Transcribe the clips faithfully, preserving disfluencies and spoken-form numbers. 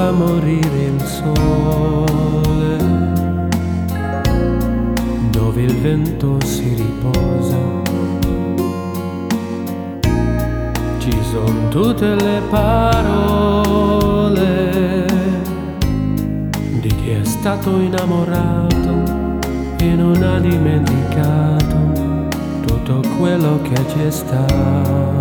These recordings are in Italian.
va morire il sole, dove il vento si riposa. Ci sono tutte le parole di chi è stato innamorato e non ha dimenticato tutto quello che c'è stato.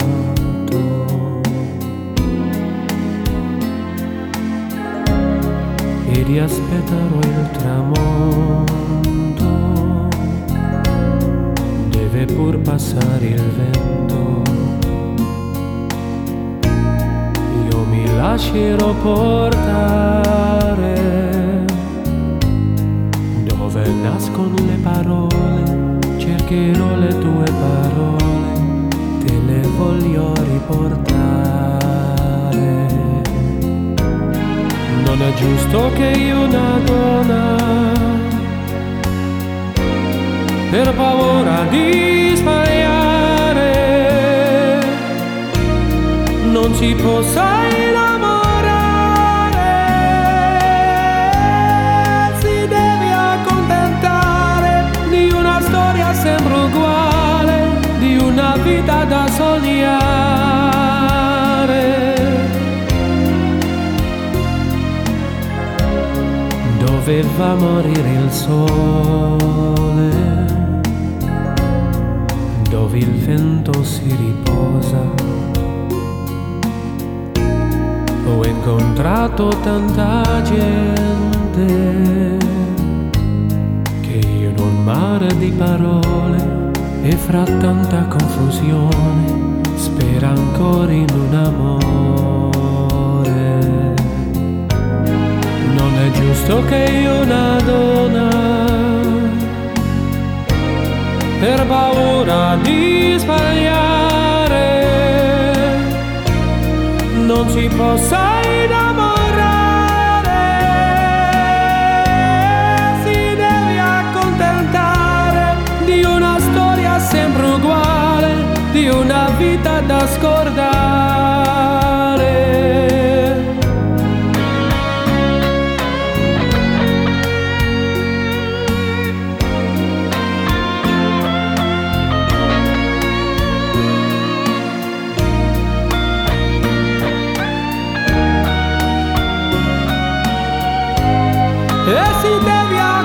E riaspetterò il tramonto, deve pur passare il vento. Io mi lascerò portare dove nascono le parole, cercherò le tue parole, te le voglio riportare. Non è giusto che io una donna, per paura di sbagliare, non si possa innamorare. Si deve accontentare di una storia sempre uguale, di una vita da sognare, dove va a morire il sole, dove il vento si riposa. Ho incontrato tanta gente che in un mare di parole e fra tanta confusione spera ancora in un amore. Non è giusto che io una donna, per paura di sbagliare, non si possa innamorare. Si deve accontentare di una storia sempre uguale, di una vita da scordare. E si deve